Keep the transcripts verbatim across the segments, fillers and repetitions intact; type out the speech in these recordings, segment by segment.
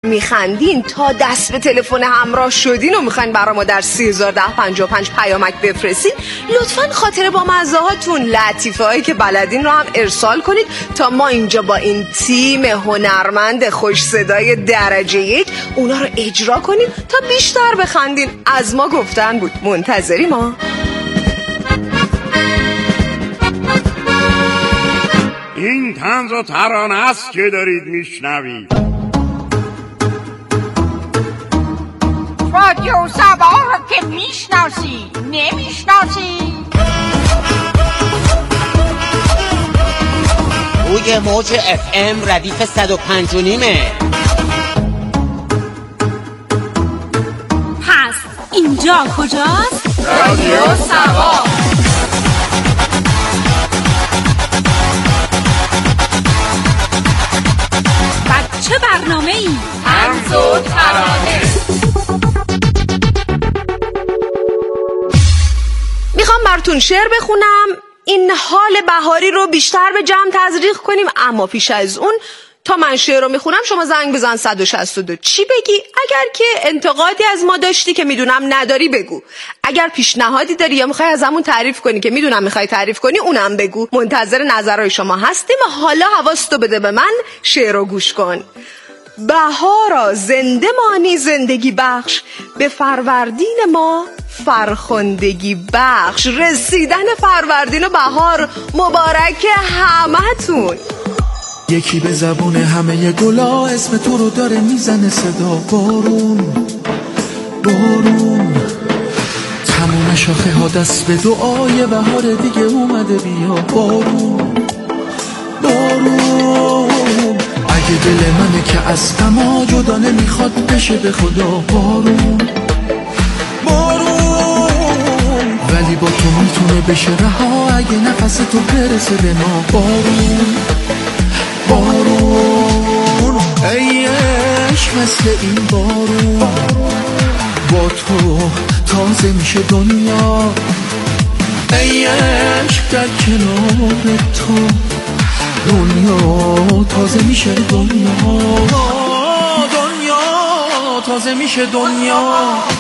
میخندین تا دست به تلفن همراه شدین و میخواین برای ما در سی هزار ده پنجاه و پنج پیامک بفرستین، لطفاً خاطر با مزه هاتون لطیفه هایی که بلدین رو هم ارسال کنید تا ما اینجا با این تیم هنرمند خوش صدای درجه یک اونا رو اجرا کنیم تا بیشتر بخندین. از ما گفتن بود، منتظری ما. این طنز و ترانه است که دارید میشنوید. رادیو سبا رو که میشناسی نمیشناسی؟ روی موج اف ام ردیف صد و پنج و نیمه. پس اینجا کجاست؟ رادیو سبا. چه برنامه ای؟ طنز و ترانه. میخوام براتون شعر بخونم، این حال بهاری رو بیشتر به جمع تزریق کنیم، اما پیش از اون تا من شعر رو میخونم شما زنگ بزن صد و شصت و دو چی بگی. اگر که انتقادی از ما داشتی که میدونم نداری بگو، اگر پیشنهادی داری یا میخوای از همون تعریف کنی که میدونم میخوای تعریف کنی اونم بگو. منتظر نظرهای شما هستیم. حالا حواستو بده به من، شعر رو گوش کن. بهارا زنده مانی زندگی بخش، به فروردین ما فرخندگی بخش. رسیدن فروردین و بهار مبارک همتون. یکی به زبون همه گلا اسم تو رو داره میزنه صدا. بارون بارون تموم شاخه ها دست به دعای بهار دیگه اومده بیا. بارون بارون اگه دل منه که از غما جدا نمیخواد بشه به خدا. بارون بارون ولی با تو میتونه بشه رها اگه نفس تو برسه به ما. بارون بارون ای عشق مثل این بارون، با تو تازه میشه دنیا. ای عشق در کنار تو دنیا تازه میشه دنیا. دنیا تازه میشه دنیا.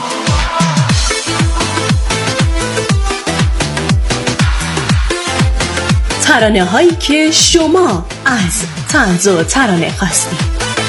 ترانه هایی که شما از طنز و ترانه خواستید.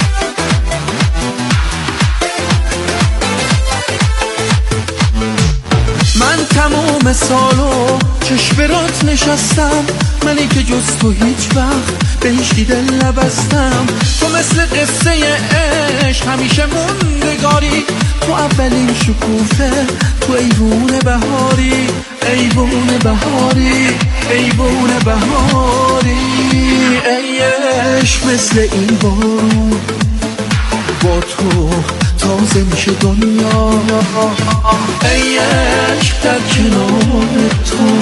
من تمام سالو چشم برات نشستم، منی که جز تو هیچ وقت به هیچ کی دل نبستم. تو مثل قصه عشق همیشه موندگاری، تو اولین شکوفه، تو ایوون بهاری، ایوون بهاری، ایوون بهاری. ای عشق مثل این بارون، با تو تازه میشه دنیا. ای عشق در کنار تو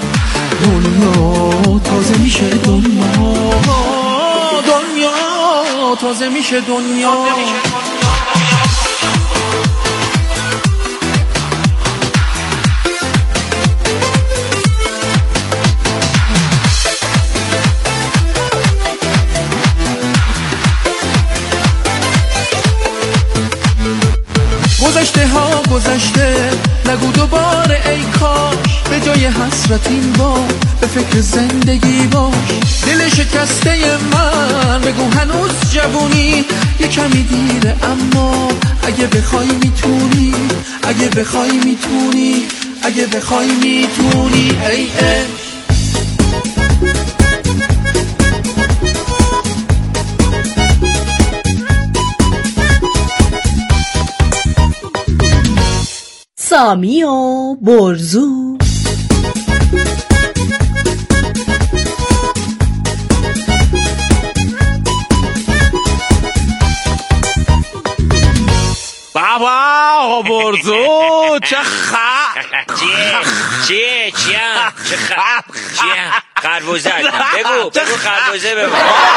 دنیا تازه میشه دنیا. دنیا تازه میشه دنیا. گذشته ها گذشته نگو دوباره ای کاش، به جای حسرت این بار به فکر زندگی باش. دل شکسته من بگو هنوز جوونی، یه کمی دیره اما اگه بخوای میتونی، اگه بخوای میتونی، اگه بخوای میتونی. ای عشق سامی و برزو. بابا برزو چه خ چیه چیه چیه چه خ چیه خربوزه بگو بگو خربوزه بگو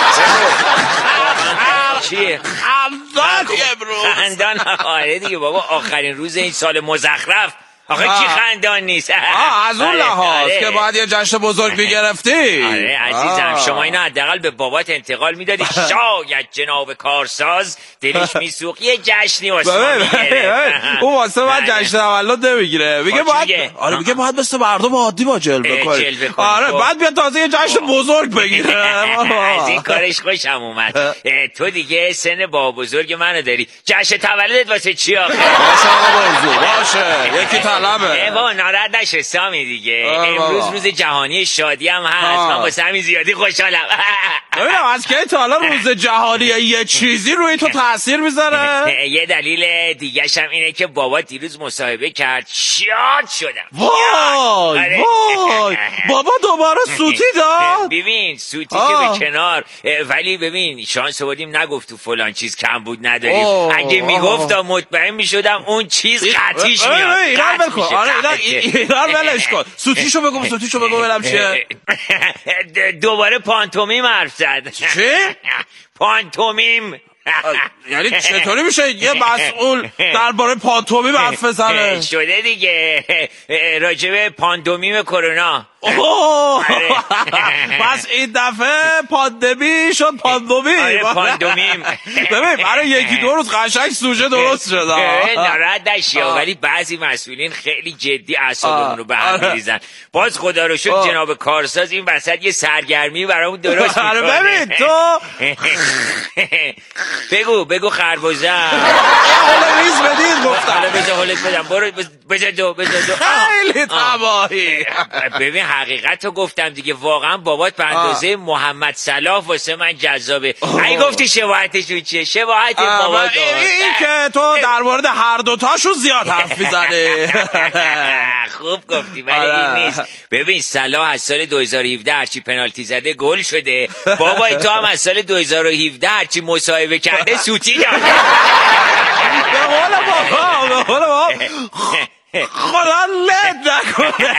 چیه خندان امروز خندان. آره دیگه بابا، آخرین روز این سال مزخرف آخه کی خندان نیست؟ آه از اون آره، لحاظ آره. که باید یه جشن بزرگ میگرفتی. آره عزیزم، شما اینو حداقل به بابات انتقال میدادی، شاید جناب کارساز دلش میسوخت یه جشنی واسه ما میگرفت. اون واسه من آره. جشن تولد نمیگیره، میگه خب چی باید میگه؟ آره میگه باید مثل مردم عادی با جلوه اه، کنی. جلوه کنی. آره خب. بعد بیا تازه یه جشن بزرگ بگیره. از این کارش خوشم اومد. اه، تو دیگه سن با بزرگ منو داری، جشن تولدت واسه چی آخه؟ باشه آقا موضوع باشه یکی طلبه. با ناراحت نشه سامی دیگه، آه امروز بابا. روز جهانی شادی هم هست، آه. من واسه همین زیادی خوشحالم. ببینم از که تا حالا روز جهانی یه چیزی روی تو تاثیر میذاره؟ یه دلیل دیگه‌ش هم اینه که بابا دیروز مصاحبه کرد، شاد شدم. وای آره. وای بابا دوباره سوتی داد. ببین سوتی که آه. به کنار، اه، ولی ببین شانس آوردیم نگفت تو فلان چیز کم بود نداریم. اوه. اگه میگفت مطمئن میشدم اون چیز قطعیش اه، اه، میاد. ایران قطع بکن. میشه، آره قطع. ایران ولش کن. سوتیشو بگو سوتیشو بگو ببینم چیه. دوباره پانتومیم حرف زد. چی؟ پانتومیم. یعنی چطوری میشه یه مسئول درباره پانتومیم حرف بزنه؟ شده دیگه، راجب پاندومیم کرونا. اوه آره. پس این دفعه پاندمی شد پاندومیم. آره پاندومیم. ببین برای یکی دو روز قشنگ سوژه درست شد. ناراحت نشی، ولی بعضی مسئولین خیلی جدی اعصابمون رو به هم می‌ریزن. باز خدا رو شکر جناب کارساز این وسط یه سرگرمی برامون درست آره می‌کنه. ببین تو بگو بگو خربزه حالا ریز بدید گفتم. حالا بذار حالت بدم، برو بذار دو بذار دو. خیلی تباهی. ببین حقیقت رو گفتم دیگه، واقعا بابات به اندازه محمد صلاح واسه من جذابه. ای گفتی شباهتشون چیه؟ شباهت بابات این که تو در مورد هر دوتاشون زیاد حرف میزنی. خوب گفتی ولی این نیست. ببین صلاح از سال دو هزار و هفده هرچی پنالتی زده گل شده، بابای تو هم از سال دو هزار و هفده هرچی مصاحبه کرده سوتی داده. به قول بابا به قول بابا خدا لد نکنه.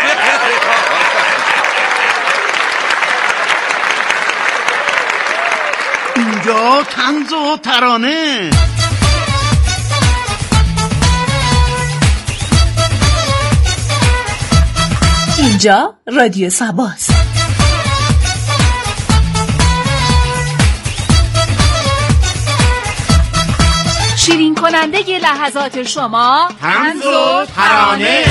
اینجا طنز و ترانه. اینجا رادیو سباست. شیرین کننده ی لحظات شما طنز و ترانه.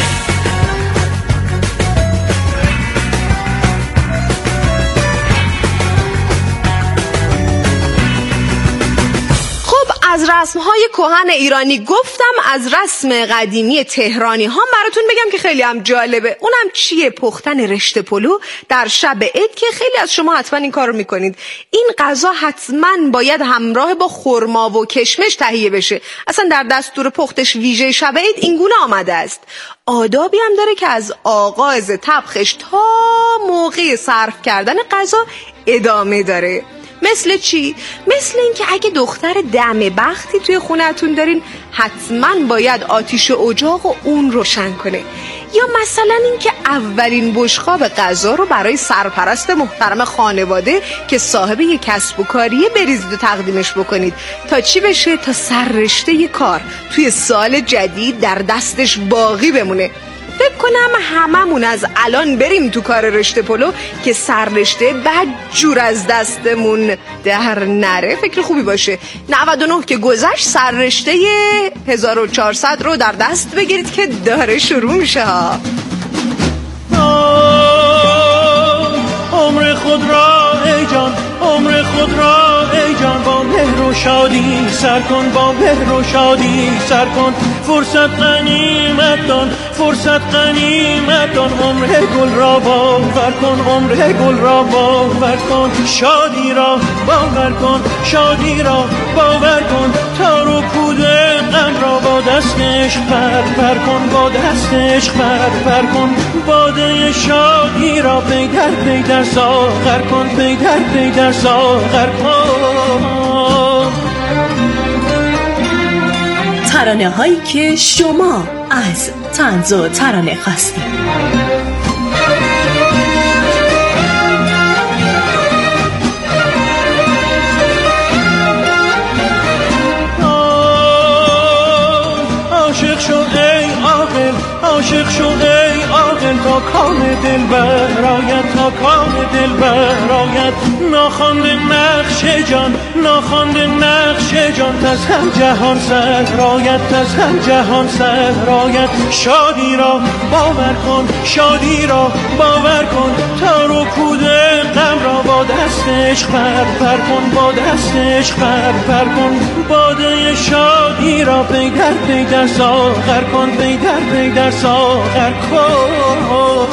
از رسم‌های کهن ایرانی گفتم، از رسم قدیمی تهرانی ها براتون بگم که خیلی هم جالبه. اونم چیه؟ پختن رشته پلو در شب عید که خیلی از شما حتما این کارو میکنید. این غذا حتما باید همراه با خرما و کشمش تهیه بشه. اصلا در دستور پختش ویژه شب عید اینگونه آمده است. آدابی هم داره که از آغاز طبخش تا موقع صرف کردن غذا ادامه داره. مثل چی؟ مثل این که اگه دختر دم بختی توی خونتون دارین حتما باید آتیش اجاق و اون روشن کنه. یا مثلا این که اولین بشقاب غذا رو برای سرپرست محترم خانواده که صاحب یک کسب و کاریه بریزید و تقدیمش بکنید تا چی بشه؟ تا سررشته کار توی سال جدید در دستش باقی بمونه. فکر کنم هممون از الان بریم تو کار رشته پلو که سررشته بد جور از دستمون در نره. فکر خوبی باشه. نود و نه که گذشت، سررشته هزار و چهارصد رو در دست بگیرید که داره شروع میشه ها. عمر خود را ای جان، عمر خود را ای جان، با مهر و شادی سر کن، با مهر و شادی سر کن. فرصت غنیمت دان، فرصت غنیمت دان، عمر گل را باور کن، عمر گل را باور کن. شادی را باور کن، شادی را باور کن، تار و پود غم را با دستش پر پر کن، با دستش پر پر کن. باده شادی را پی در پی در ساغر کن، پی در پی در ساغر کن. ترانه هایی که شما از طنز و ترانه خواستید. عاشق شو ای عاقل، عاشق شو ای عاقل تا کام دل برایت، تا کام دل برایت. ناخوانده نقش جان، ناخوانده نقش جان، از هم جهان صحرایت، از هم جهان صحرایت. شادی را باور کن، شادی را باور کن، تا رو کود غم را با دست عشق بر پر کن، با دست عشق بر پر کن. باده شادی را پی در پی در ساغر کن، پی در پی در ساغر کن.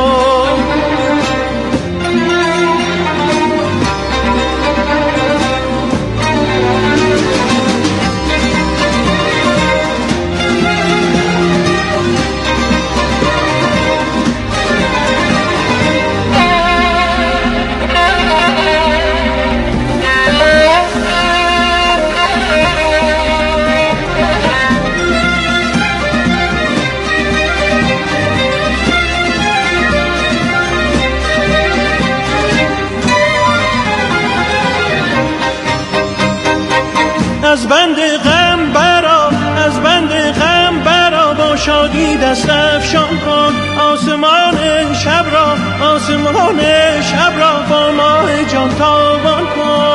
از بند غم برا، از بند غم برا، با شادی دست افشان کن. آسمان شب را، آسمان شب را، با ماه جان تابان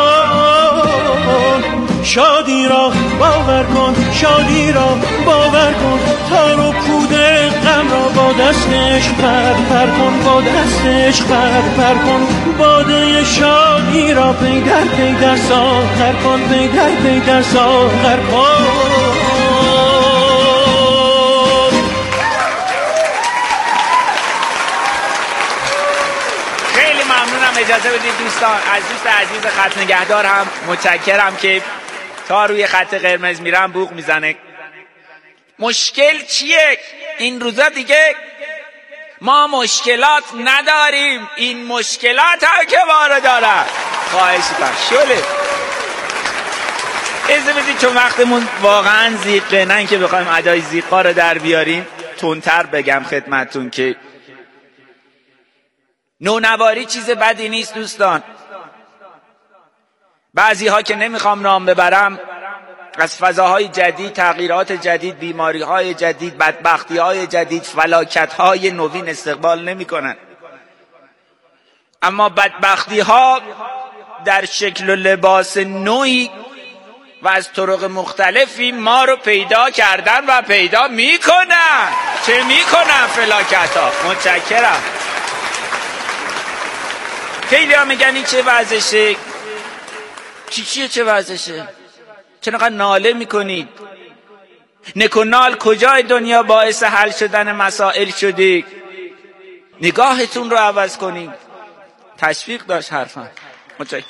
کن. شادی را باور کن، شادی را باور کن، تا رو پود غم را با دست عشق پر پر کن، با دست عشق پر پر کن. باده شادی را پی در پی در ساغر کن، پی در پی در ساغر کن. خیلی ممنونم. اجازه بدید دوستان، از دوست عزیز خط نگهدار هم متشکرم که تا روی خط قرمز میرم بوق میزنه. مشکل چیه؟ این روزا دیگه ما مشکلات نداریم، این مشکلات هم که ما رو دارن. خواهش میکنم شله اجازه بدید، چون وقتمون واقعا زیقه، نه اینکه بخوایم ادای زیقا رو در بیاریم، تندتر بگم خدمتتون که نونواری چیز بدی نیست دوستان. بعضی ها که نمیخوام نام ببرم، از فضاهای جدید، تغییرات جدید، بیماریهای جدید، بدبختیهای جدید، فلاکتهای نوین استقبال نمی کنن. اما بدبختیها در شکل و لباس نوعی و از طرق مختلفی ما رو پیدا کردن و پیدا می کنن. چه می کنن فلاکتها؟ متشکرم. خیلی ها میگن این چه وضعشه؟ چی چیه چه وضعشه؟ چرا ناله میکنید؟ نکنال کجای دنیا باعث حل شدن مسائل شده؟ نگاهتون رو عوض کنید. تشویق داشت حرفم. متشکرم.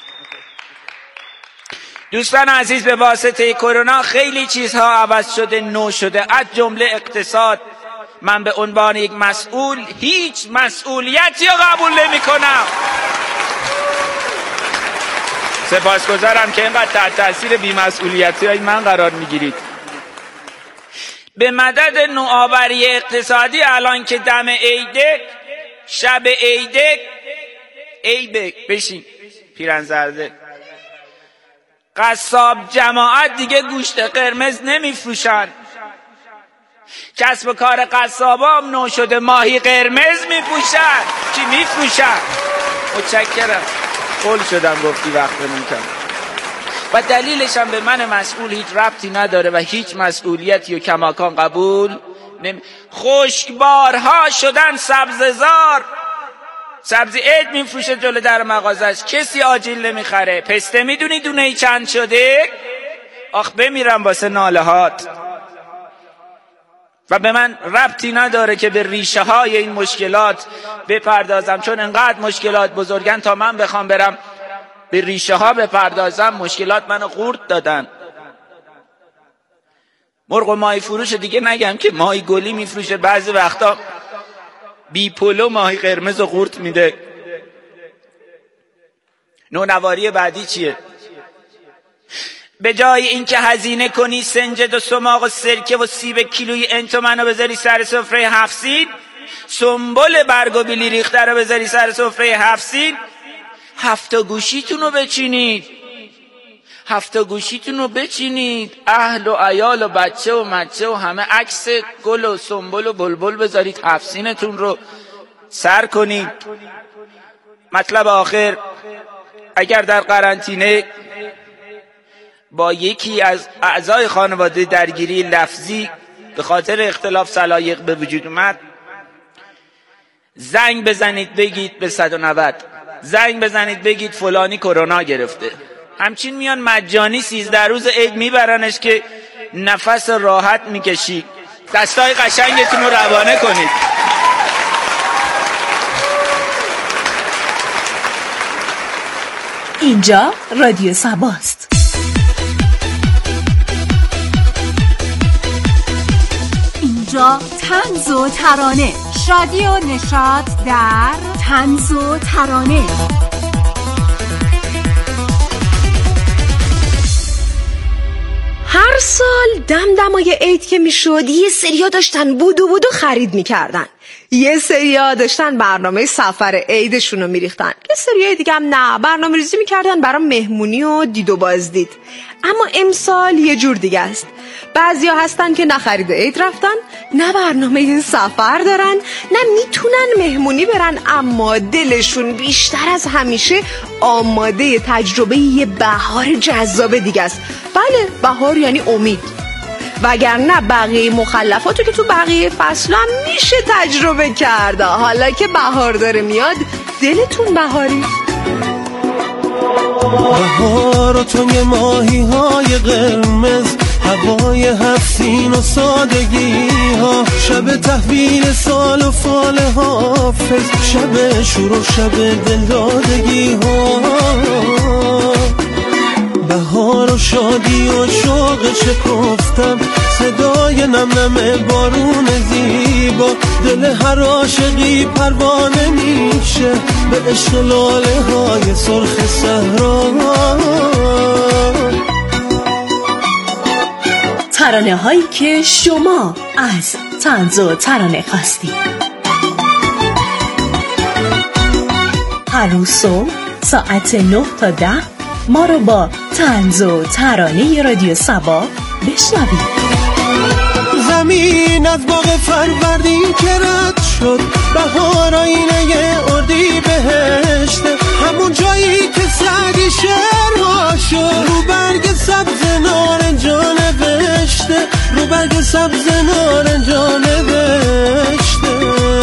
دوستان عزیز، به واسطه کرونا خیلی چیزها عوض شده، نو شده، از جمله اقتصاد. من به عنوان یک مسئول هیچ مسئولیتی رو قبول نمی کنم. سپاسگزارم که اینقدر تحت تاثیر بی‌مسئولیتی های من قرار میگیرید. به مدد نوآوری اقتصادی الان که دم عیده، شب عیده، عیده بشین پیرن زرده، قصاب جماعت دیگه گوشت قرمز نمیفروشن. کسب و کار قصابا هم نو شده، ماهی قرمز میفروشن. چی میفروشن؟ متشکرم. قول شدم گفتی وقت نمیکنم. و دلیلش هم به من مسئول هیچ ربطی نداره و هیچ مسئولیتی و کماکان قبول نمی... خشکبارها شدن سبززار. سبزی عید میفروشه جلو در مغازش، کسی آجیل نمیخره. پسته میدونی دونه ای چند شده؟ آخ بمیرم واسه ناله هات. و به من ربطی نداره که به ریشه های این مشکلات بپردازم، چون انقدر مشکلات بزرگن تا من بخوام برم به ریشه ها بپردازم مشکلات منو قورت دادن. مرغ و ماهی فروش دیگه نگم که ماهی گلی میفروشه، بعضی وقتا بی پلو ماهی قرمز و قورت میده. نونواری بعدی چیه؟ به جای اینکه هزینه کنی سنجد و سماق و سرکه و سیب کیلویی انتو منو بذاری سر سفره هفت، سنبل برگ و بیلی ریخته رو بذاری سر سفره هفت، هفت گوشیتون رو بچینید، هفته گوشیتون رو بچینید، اهل و عیال و بچه و مچه و همه عکس گل و سنبل و بلبل بذارید، هفت سینتون رو سر کنید. مطلب آخر، اگر در قرنطینه با یکی از اعضای خانواده درگیری لفظی به خاطر اختلاف سلایق به وجود اومد، زنگ بزنید بگید به صد و نود، زنگ بزنید بگید فلانی کرونا گرفته. همچین میان مجانی سیزده روز عید میبرنش که نفس راحت میکشی. دستای قشنگتون رو روانه کنید. اینجا رادیو سباست. اینجا طنز و ترانه، شادی و نشاط در طنز و ترانه. هر سال دمدمای عید که میشد یه سریا داشتن بودو بودو خرید میکردن، یه سریا داشتن برنامه سفر عیدشون رو میریختن، یه سریا دیگه هم نه، برنامه ریزی میکردن برای مهمونی و دید و بازدید. اما امسال یه جور دیگه است. بعضیا هستن که نه خرید عید رفتن، نه برنامه سفر دارن، نه میتونن مهمونی برن، اما دلشون بیشتر از همیشه آماده تجربه یه بهار جذاب دیگه است. بله، بهار یعنی امید، وگرنه بقیه مخلفاتو که تو بقیه فصل هم میشه تجربه کرده. حالا که بهار داره میاد، دلتون بهاری؟ بهار و تو یه ماهی های قرمز، هوای هفتین و سادگی ها، شب تحویل سال و فال حافظ، شب شروع شب دلدادگی ها. بهار و شادی و شوق شکفتم، صدای نم نم بارون زیبا، دل هر عاشقی پروانه میشه به عشق لاله های سرخ صحرا. ترانه هایی که شما از طنز و ترانه خواستید. هر روز صبح ساعت نه تا ده ما رو با طنز و ترانه رادیو سبا بشنوید. زمین از باغ فروردین که رد شد، بهار آینه اردی بهشته، همون جایی که سعدی شعرها شد، رو برگ سبز نارنجا نوشته، رو برگ سبز نارنجا نوشته.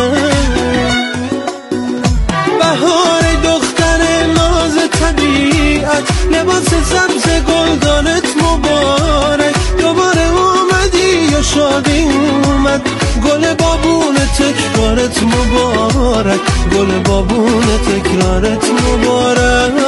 بهار دختر ناز طبیعت، لباس سبز گلدانت مبارک، دوباره اومدی یا شادی اومد، گل بابون تکرارت مبارک، گل بابون تکرارت مبارک.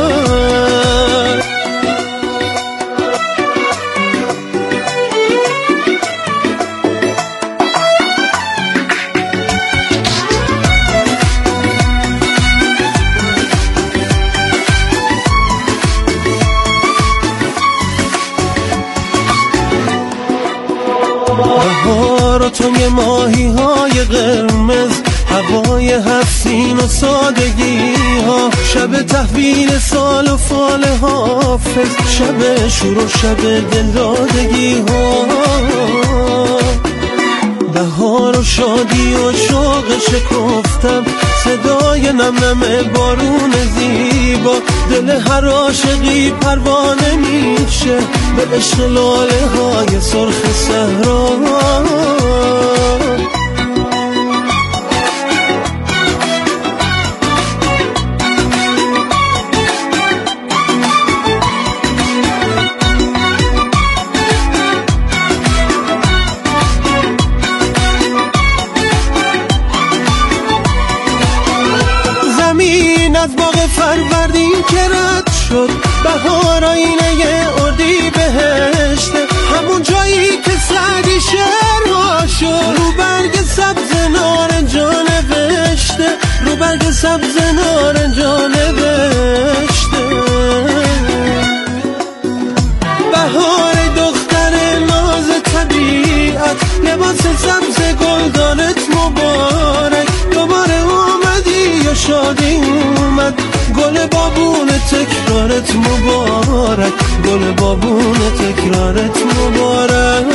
بهار و تو یه ماهی های قرمز، هوای هفتین و سادگی ها، شب تحویل سال و فال حافظ، شب شروع شب دلدادگی ها. بهار و شادی و شوق شکفتم، صدای نم نم بارون زیبا، دل هر عاشقی پروانه میشه به عشق لاله های سرخ صحرا. از باغ فروردین که رد شد، بهار آینه اردی بهشته، همون جایی که سعدی شعرها شد، رو برگ سبز نارنجا نوشته، رو برگ سبز نارنجا نوشته. بهار دختر ناز طبیعت، لباس سبز گلدانت مبارک، دوباره اومدی یا شادی اومد، گل بابون تکرارت تولدت مبارک، گل بابون تکرارت مبارک.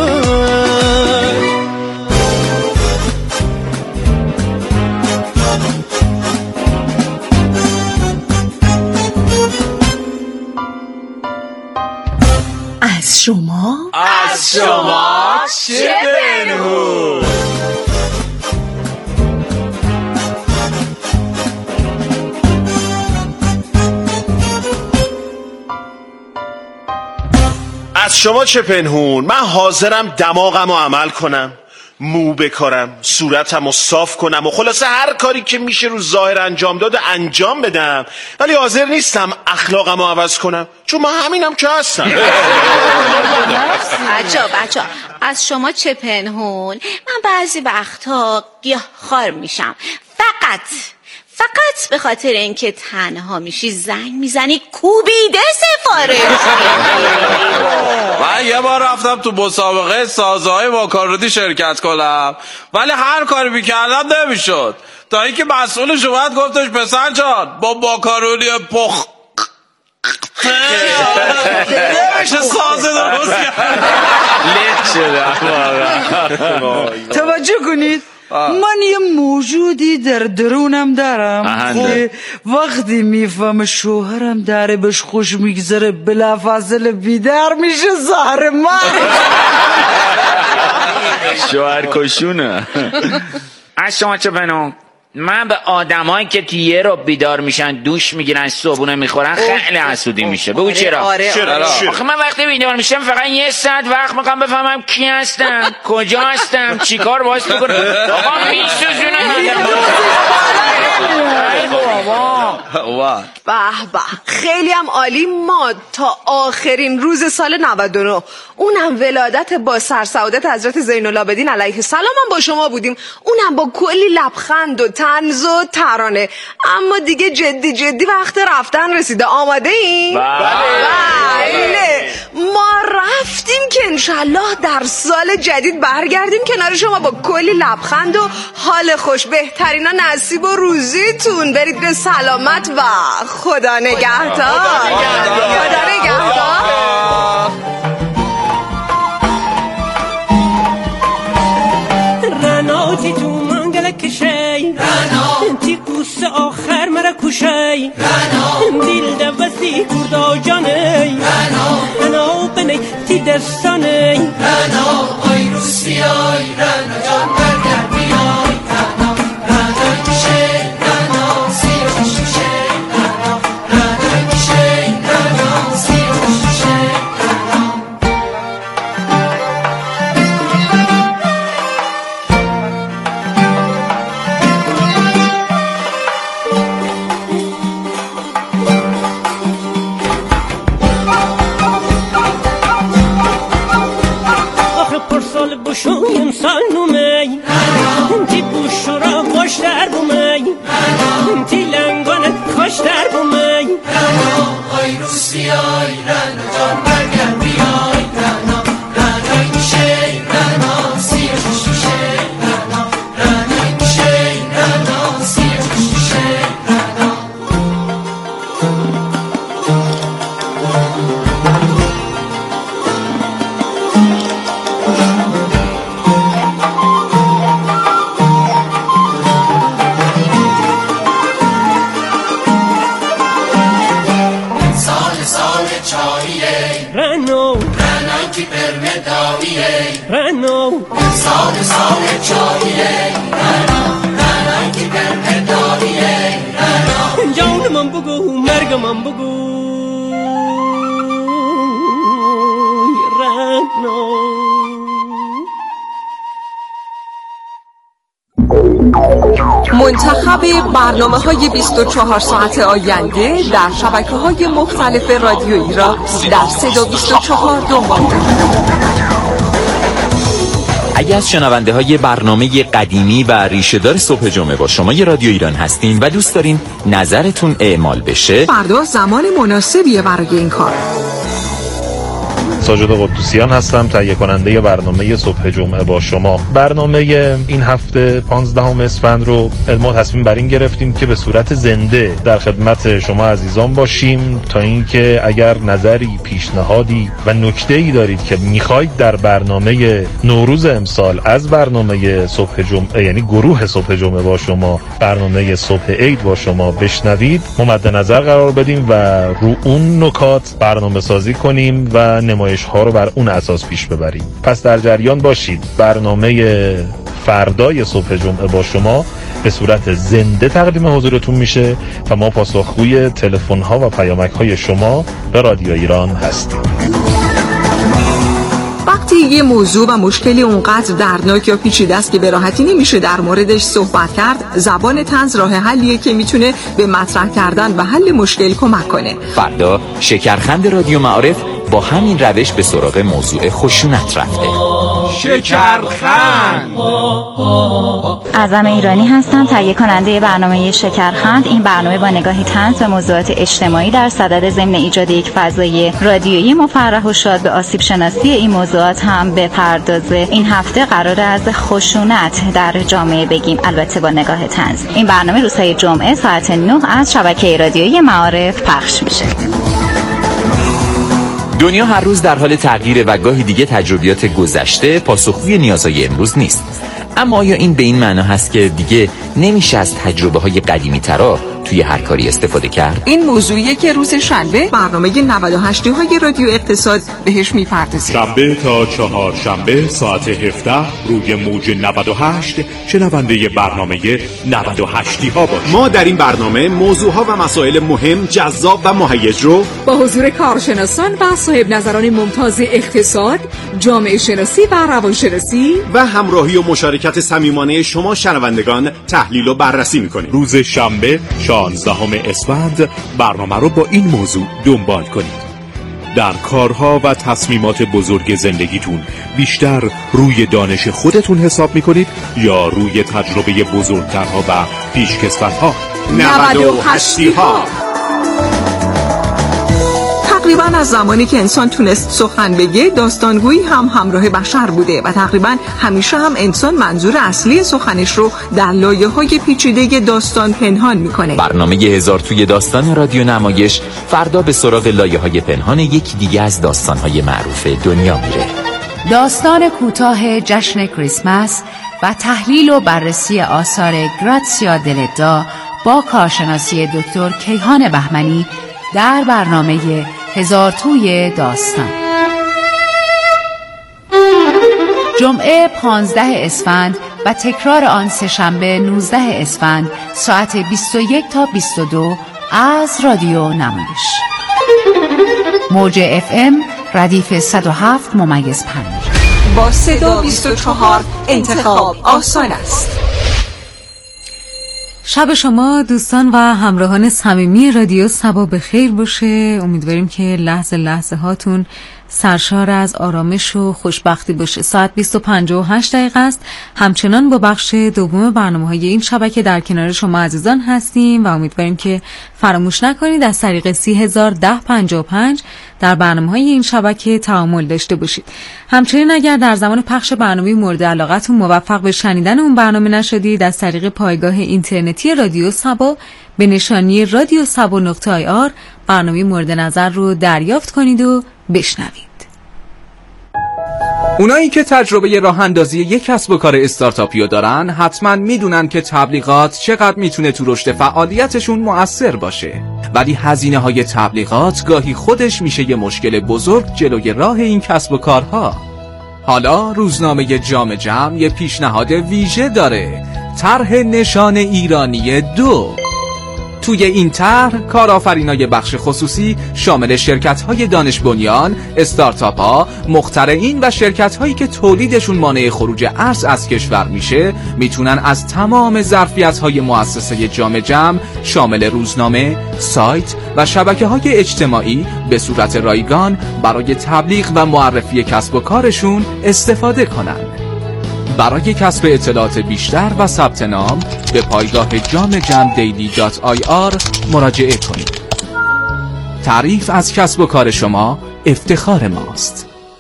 از شما از شما چه پنهون؟ از شما چه پنهون؟ من حاضرم دماغم رو عمل کنم، مو بکارم، صورتم رو صاف کنم و خلاصه هر کاری که میشه رو ظاهر انجام داد انجام بدم، ولی حاضر نیستم اخلاقم رو عوض کنم، چون من همینم که هستم. بچا بچا از شما چه پنهون؟ من بعضی وقتا گیاهخوار میشم، فقط فقط به خاطر اینکه تنها میشی زنگ میزنی کوبیده سفارش. من یه بار رفتم تو مسابقه سازهای ماکارونی شرکت کنم، ولی هر کاری میکردم نمیشد، تا اینکه مسئولش اومد گفتش پسر جان با ماکارونی پخ نمیشه سازه درست کرد. لک شده. توجه کنید، من یه موجودی در درونم دارم که وقتی میفهم شوهرم داره بهش خوش میگذره بلافاصله بیدار میشه زهر من. شوهر کشونه. از شما چه پنهون؟ من به آدمایی که تو یه رو بیدار میشن دوش میگیرن صبحونه میخورن خیلی حسودی میشه. بگو چرا؟ آره آره. آخه من وقتی بیدار میشم فقط یه ساعت وقت میخوام بفهمم کی هستم، کجا هستم، چی کار باعث بکنم. آقا میسوزونه. به به خیلی هم عالی. ما تا آخرین روز سال نود و نه، اونم ولادت با سرسعادت حضرت زین العابدین علیه السلام هم با شما بودیم، اونم با کلی لبخند و طنز و ترانه. اما دیگه جدی جدی وقت رفتن رسیده. آماده این؟ بله. ما رفتیم که انشالله در سال جدید برگردیم کنار شما با کلی لبخند و حال خوش. بهترینا نصیب و روزیتون. برید به سلامت و خدا نگهدار. خدا نگهدار. رناتی تو منگل کشی رنا تی کوس آخر مرا کشی رنا دیل دوستی کردا جانی رنا رنا بنی تی دستانی رنا آی روسی آی رنا جان برگر بیای رنا رنا کشی رنا سیر کشی رنا رنا کشی رنا سیر کشی رنا. بوشویم سال نومی تی بوشو را خوش در بومی تی لنگانت خوش در بومی رنا آی روسی آی رنا جان برگر بیای رنا رنا کشی رنا سیر کشی رنا رنا کشی رنا سیر کشی رنا. رنو سال سال چاییه رنو رنو کی بر اداریه رنو جان من بگو مرگ من بگو رنو. منتخب برنامه‌های بیست و چهار ساعت آینده در شبکه‌های مختلف رادیویی را در صدا بیست و چهار دنبال کنید. اگر از شنونده های برنامه قدیمی و ریشه‌دار صبح جمعه با شما ی رادیو ایران هستین و دوست دارین نظرتون اعمال بشه، فردا زمان مناسبیه برای این کار. ساجد قدوسیان هستم، تهیه کننده برنامه صبح جمعه با شما. برنامه این هفته پانزدهم اسفند رو ما تصمیم بر این گرفتیم که به صورت زنده در خدمت شما عزیزان باشیم تا اینکه اگر نظری، پیشنهادی و نکته‌ای دارید که میخواید در برنامه نوروز امسال از برنامه صبح جمعه، یعنی گروه صبح جمعه با شما، برنامه صبح عید با شما بشنوید، ما مد نظر قرار بدیم و رو اون نکات برنامه سازی کنیم و نمایش ها رو بر اون اساس پیش ببریم. پس در جریان باشید. برنامه فردای صبح جمعه با شما به صورت زنده تقدیم حضورتون میشه و ما پاسخگوی تلفن ها و پیامک های شما به رادیو ایران هستیم. وقتی یه موضوع و مشکلی اونقدر دردناک یا پیچیده است که به راحتی نمیشه در موردش صحبت کرد، زبان طنز راه حلیه که میتونه به مطرح کردن و حل مشکل کمک کنه. فردا شکرخند رادیو معارف با همین روش به سراغ موضوع خشونت رفته. شکرخند. اعظم ایرانی هستم، تهیه کننده برنامه شکرخند. این برنامه با نگاهی طنز و موضوعات اجتماعی در صدد ضمن ایجاد یک فضای رادیویی مفرح و شاد به آسیب شناسی این موضوعات هم بپردازه. این هفته قرار از خشونت در جامعه بگیم، البته با نگاه طنز. این برنامه روزهای جمعه ساعت نه از شبکه رادیویی معارف پخش میشه. دنیا هر روز در حال تغییر و گاهی دیگه تجربیات گذشته پاسخگوی نیازهای امروز نیست. اما آیا این به این معنا هست که دیگه نمیشه از تجربه های قدیمی ترا توی هر کاری استفاده کرد؟ این موضوعیه که روز شنبه برنامه نود و هشت های رادیو اقتصاد بهش میپردازیم. شنبه تا چهار شنبه ساعت هفده روی موج نود و هشت شنونده برنامه نود و هشت ها باشید. ما در این برنامه موضوعها و مسائل مهم، جذاب و مهیج رو با حضور کارشناسان و صاحب نظران ممتاز اقتصاد، جامعه شناسی و روانشناسی و همراهی و مشارکت صمیمانه شما شنوندگان تحلیل و بررسی می‌کنیم. روز شنبه شانزدهم اسفند برنامه رو با این موضوع دنبال کنید. در کارها و تصمیمات بزرگ زندگیتون بیشتر روی دانش خودتون حساب میکنید یا روی تجربه بزرگترها و پیشکسوت‌ها؟ نود و هشت ها. تقریبا از زمانی که انسان تونست سخن بگه، داستانگویی هم همراه بشر بوده و تقریبا همیشه هم انسان منظور اصلی سخنش رو در لایه‌های پیچیده داستان پنهان میکنه. برنامه هزار توی داستان رادیو نمایش فردا به سراغ لایه‌های پنهان یکی دیگه از داستان‌های معروف دنیا میره. داستان کوتاه جشن کریسمس و تحلیل و بررسی آثار گراتسیا دلتا با کارشناسی دکتر کیهان بهمنی در برنامه هزار توی داستان. جمعه پانزده اسفند و تکرار آن سه‌شنبه نوزده اسفند ساعت بیست و یک تا بیست و دو از رادیو نمایش. موج اف ام ردیف صد و هفت ممیز پنج. با صدا بیست و چهار انتخاب آسان است. شب شما دوستان و همراهان صمیمی رادیو صبا بخیر باشه. امیدواریم که لحظه لحظه هاتون سرشار از آرامش و خوشبختی باشه. ساعت بیست و پنج و هشت دقیقه است. همچنان با بخش دوم برنامه‌های این شبکه در کنار شما عزیزان هستیم و امیدواریم که فراموش نکنید از طریق سی هزار ده پنجاه و پنج در برنامه‌های این شبکه تعامل داشته باشید. همچنین اگر در زمان پخش برنامه مورد علاقتون موفق به شنیدن اون برنامه نشدید، از طریق پایگاه اینترنتی رادیو صبا به نشانی رادیو صبا نقطه آی آر برنامه مورد نظر رو دریافت کنید و بشنوید. اونایی که تجربه راه اندازی یک کسب و کار استارتاپی دارن حتما میدونن که تبلیغات چقدر میتونه تو رشد فعالیتشون مؤثر باشه، ولی هزینه های تبلیغات گاهی خودش میشه یه مشکل بزرگ جلوی راه این کسب و کارها. حالا روزنامه جام جم یه پیشنهاد ویژه داره، طرح نشان ایرانی دو. توی این طرح کارآفرینای بخش خصوصی شامل شرکت‌های دانش بنیان، استارتاپ‌ها، مخترعین و شرکت‌هایی که تولیدشون مانع خروج ارز از کشور میشه میتونن از تمام ظرفیت‌های مؤسسه جام جم شامل روزنامه، سایت و شبکه‌های اجتماعی به صورت رایگان برای تبلیغ و معرفی کسب و کارشون استفاده کنند. برای کسب اطلاعات بیشتر و ثبت نام به پایگاه جام جم دیلی دات آی آر مراجعه کنید. تعریف از کسب و کار شما افتخار ماست.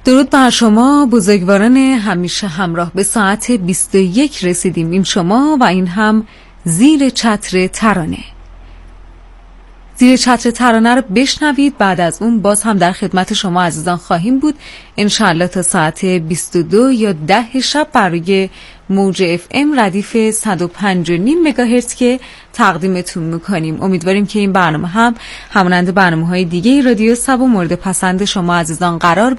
درود بر شما بزرگواران همیشه همراه. به ساعت بیست و یک رسیدیم. این شما و این هم زیر چتر ترانه. زیر چتر ترانه رو بشنوید. بعد از اون باز هم در خدمت شما عزیزان خواهیم بود انشاءالله تا ساعت بیست و دو یا ده شب برای موج اف ام ردیف صد و پنج و نیم مگاهرتز که تقدیمتون میکنیم. امیدواریم که این برنامه هم همانند برنامه های دیگه رادیو سبا مورد پسند شما عزیزان قرار